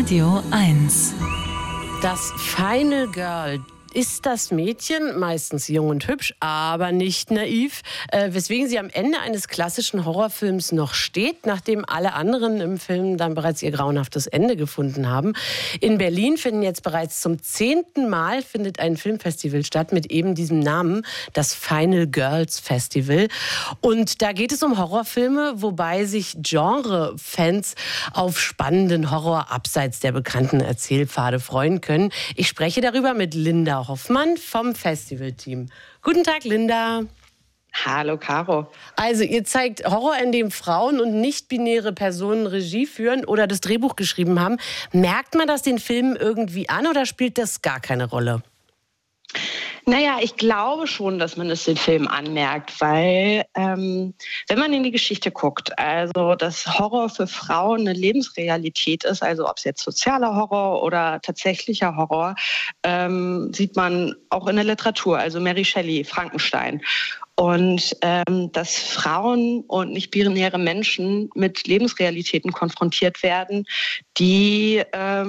Radio 1. Das Final Girl ist das Mädchen, meistens jung und hübsch, aber nicht naiv, weswegen sie am Ende eines klassischen Horrorfilms noch steht, nachdem alle anderen im Film dann bereits ihr grauenhaftes Ende gefunden haben. In Berlin finden jetzt bereits zum 10. Mal findet ein Filmfestival statt mit eben diesem Namen, das Final Girls Festival. Und da geht es um Horrorfilme, wobei sich Genre-Fans auf spannenden Horror abseits der bekannten Erzählpfade freuen können. Ich spreche darüber mit Linda Hoffmann vom Festivalteam. Guten Tag, Linda. Hallo, Caro. Also, ihr zeigt Horror, in dem Frauen und nicht-binäre Personen Regie führen oder das Drehbuch geschrieben haben. Merkt man das den Filmen irgendwie an oder spielt das gar keine Rolle? Naja, ich glaube schon, dass man es den Film anmerkt, weil wenn man in die Geschichte guckt, also dass Horror für Frauen eine Lebensrealität ist, also ob es jetzt sozialer Horror oder tatsächlicher Horror, sieht man auch in der Literatur, also Mary Shelley, Frankenstein. Und dass Frauen und nicht-binäre Menschen mit Lebensrealitäten konfrontiert werden, die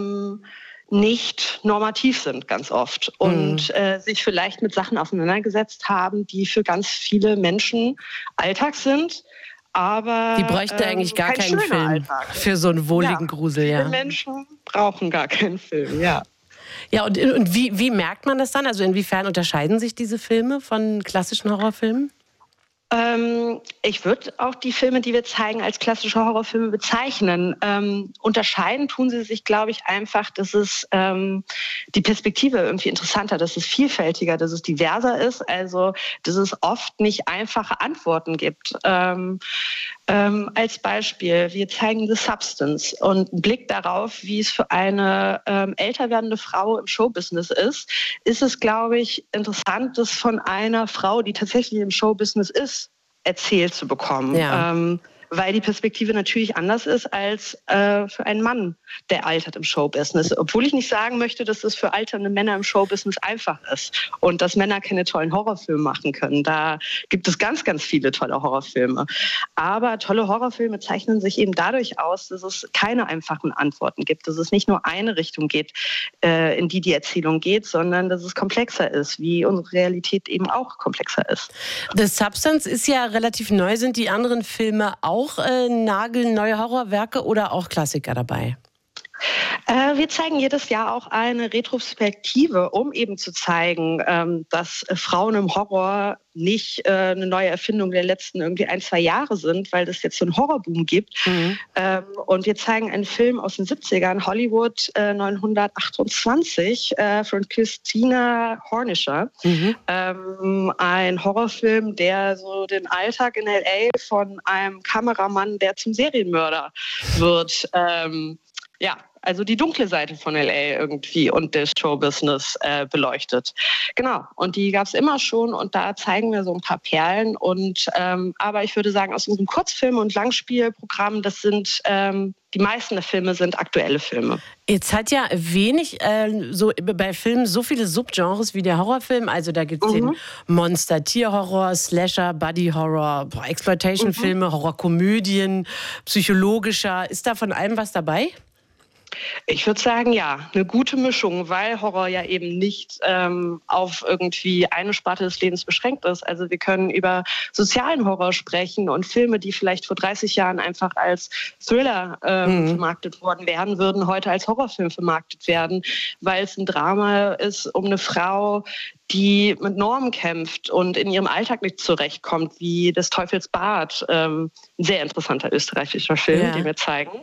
nicht normativ sind ganz oft und sich vielleicht mit Sachen auseinandergesetzt haben, die für ganz viele Menschen Alltag sind, aber die bräuchte eigentlich gar keinen Film Alltag. Für so einen wohligen Grusel. Ja. Viele Menschen brauchen gar keinen Film, ja. Ja, und wie merkt man das dann? Also inwiefern unterscheiden sich diese Filme von klassischen Horrorfilmen? Ich würde auch die Filme, die wir zeigen, als klassische Horrorfilme bezeichnen. Unterscheiden tun sie sich, glaube ich, einfach, dass es die Perspektive irgendwie interessanter, dass es vielfältiger, dass es diverser ist, also dass es oft nicht einfache Antworten gibt. Als Beispiel, wir zeigen The Substance und einen Blick darauf, wie es für eine älter werdende Frau im Showbusiness ist es, glaube ich, interessant, das von einer Frau, die tatsächlich im Showbusiness ist, erzählt zu bekommen. Ja. Weil die Perspektive natürlich anders ist als für einen Mann, der altert im Showbusiness. Obwohl ich nicht sagen möchte, dass es für alternde Männer im Showbusiness einfach ist und dass Männer keine tollen Horrorfilme machen können. Da gibt es ganz, ganz viele tolle Horrorfilme. Aber tolle Horrorfilme zeichnen sich eben dadurch aus, dass es keine einfachen Antworten gibt, dass es nicht nur eine Richtung geht, in die Erzählung geht, sondern dass es komplexer ist, wie unsere Realität eben auch komplexer ist. The Substance ist ja relativ neu. Sind die anderen Filme auch nagelneue Horrorwerke oder auch Klassiker dabei? Wir zeigen jedes Jahr auch eine Retrospektive, um eben zu zeigen, dass Frauen im Horror nicht eine neue Erfindung der letzten irgendwie 1-2 Jahre sind, weil es jetzt so einen Horrorboom gibt. Und wir zeigen einen Film aus den 70ern, Hollywood 928, von Christina Hornisher. Ein Horrorfilm, der so den Alltag in L.A. von einem Kameramann, der zum Serienmörder wird, also die dunkle Seite von L.A. irgendwie und des Showbusiness beleuchtet. Genau, und die gab es immer schon und da zeigen wir so ein paar Perlen. Aber ich würde sagen, aus unserem Kurzfilm- und Langspielprogramm, das sind die meisten der Filme sind aktuelle Filme. Jetzt hat ja wenig so bei Filmen so viele Subgenres wie der Horrorfilm. Also da gibt es den Monster, Tierhorror, Slasher, Buddy-Horror, Exploitation-Filme, Horrorkomödien, psychologischer. Ist da von allem was dabei? Ich würde sagen, ja, eine gute Mischung, weil Horror ja eben nicht auf irgendwie eine Sparte des Lebens beschränkt ist. Also wir können über sozialen Horror sprechen und Filme, die vielleicht vor 30 Jahren einfach als Thriller vermarktet worden wären, würden heute als Horrorfilm vermarktet werden, weil es ein Drama ist um eine Frau, die mit Normen kämpft und in ihrem Alltag nicht zurechtkommt, wie des Teufels Bad. Ein sehr interessanter österreichischer Film, den wir zeigen.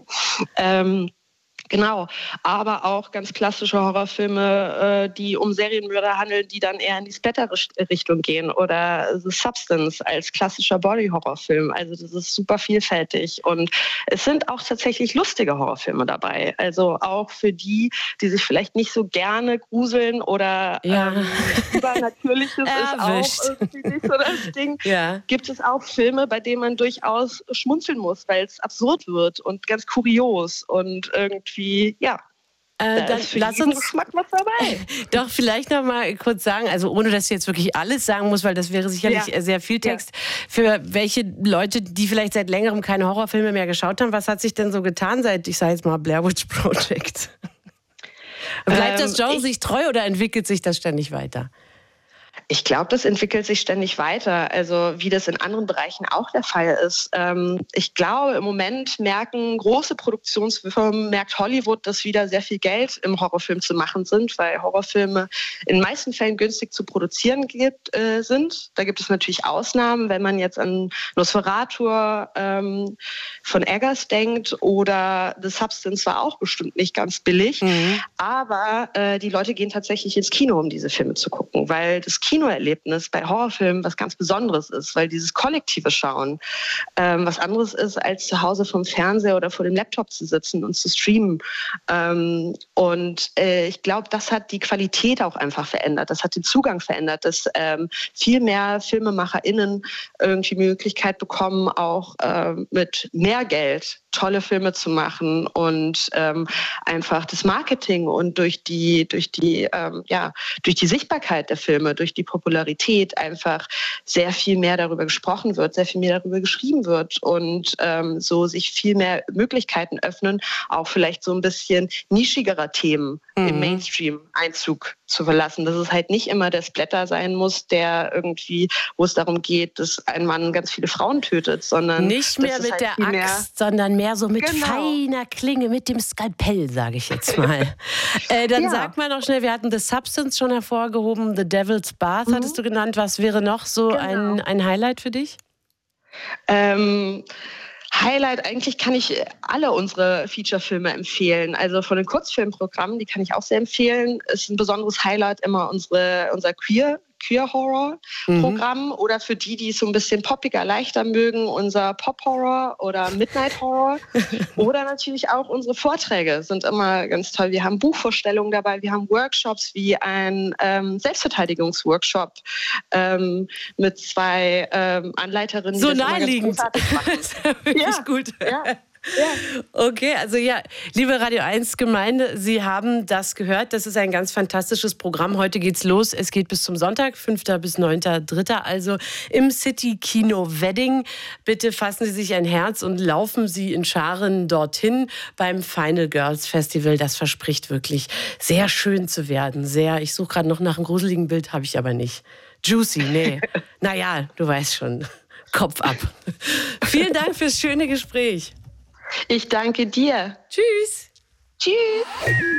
Genau, aber auch ganz klassische Horrorfilme, die um Serienmörder handeln, die dann eher in die Splatter-Richtung gehen. Oder The Substance als klassischer Body-Horrorfilm. Also das ist super vielfältig. Und es sind auch tatsächlich lustige Horrorfilme dabei. Also auch für die, die sich vielleicht nicht so gerne gruseln oder Übernatürliches ist auch irgendwie nicht so das Ding. Ja. Gibt es auch Filme, bei denen man durchaus schmunzeln muss, weil es absurd wird und ganz kurios und irgendwie, Dann lass uns Geschmack was dabei. doch vielleicht noch mal kurz sagen, also ohne dass du jetzt wirklich alles sagen musst, weil das wäre sicherlich sehr viel Text. Ja. Für welche Leute, die vielleicht seit längerem keine Horrorfilme mehr geschaut haben, was hat sich denn so getan seit, ich sage jetzt mal, Blair Witch Project? Bleibt das Genre sich treu oder entwickelt sich das ständig weiter? Ich glaube, das entwickelt sich ständig weiter, also wie das in anderen Bereichen auch der Fall ist. Ich glaube, im Moment merken große Produktionsfirmen, merkt Hollywood, dass wieder sehr viel Geld im Horrorfilm zu machen sind, weil Horrorfilme in den meisten Fällen günstig zu produzieren sind. Da gibt es natürlich Ausnahmen, wenn man jetzt an Nosferatu von Eggers denkt oder The Substance war auch bestimmt nicht ganz billig. Aber die Leute gehen tatsächlich ins Kino, um diese Filme zu gucken, weil das Kinoerlebnis bei Horrorfilmen was ganz Besonderes ist, weil dieses kollektive Schauen was anderes ist, als zu Hause vom Fernseher oder vor dem Laptop zu sitzen und zu streamen. Ich glaube, das hat die Qualität auch einfach verändert. Das hat den Zugang verändert, dass viel mehr FilmemacherInnen irgendwie die Möglichkeit bekommen, auch mit mehr Geld tolle Filme zu machen und einfach das Marketing und durch die Sichtbarkeit der Filme, durch die Popularität einfach sehr viel mehr darüber gesprochen wird, sehr viel mehr darüber geschrieben wird und so sich viel mehr Möglichkeiten öffnen, auch vielleicht so ein bisschen nischigerer Themen im Mainstream Einzug zu verlassen. Dass es halt nicht immer der Splatter sein muss, der irgendwie, wo es darum geht, dass ein Mann ganz viele Frauen tötet, sondern nicht mehr mit der Axt, sondern mehr so mit feiner Klinge, mit dem Skalpell, sage ich jetzt mal. Dann sag mal noch schnell, wir hatten The Substance schon hervorgehoben, The Devil's Bath hattest du genannt. Was wäre noch so ein Highlight für dich? Highlight, eigentlich kann ich alle unsere Feature-Filme empfehlen. Also von den Kurzfilmprogrammen, die kann ich auch sehr empfehlen. Ist ein besonderes Highlight immer unser Queer-Horror-Programm oder für die es so ein bisschen poppiger, leichter mögen, unser Pop-Horror oder Midnight-Horror oder natürlich auch unsere Vorträge sind immer ganz toll. Wir haben Buchvorstellungen dabei, wir haben Workshops wie ein Selbstverteidigungsworkshop mit 2 Anleiterinnen. So naheliegend. Wirklich gut. Ja. Okay, also liebe Radio 1 Gemeinde, Sie haben das gehört. Das ist ein ganz fantastisches Programm. Heute geht's los. Es geht bis zum Sonntag, 5. bis 9.3. Also im City Kino Wedding. Bitte fassen Sie sich ein Herz und laufen Sie in Scharen dorthin beim Final Girls Festival. Das verspricht wirklich sehr schön zu werden. Ich suche gerade noch nach einem gruseligen Bild, habe ich aber nicht. Juicy, nee. Naja, du weißt schon. Kopf ab. Vielen Dank fürs schöne Gespräch. Ich danke dir. Tschüss. Tschüss.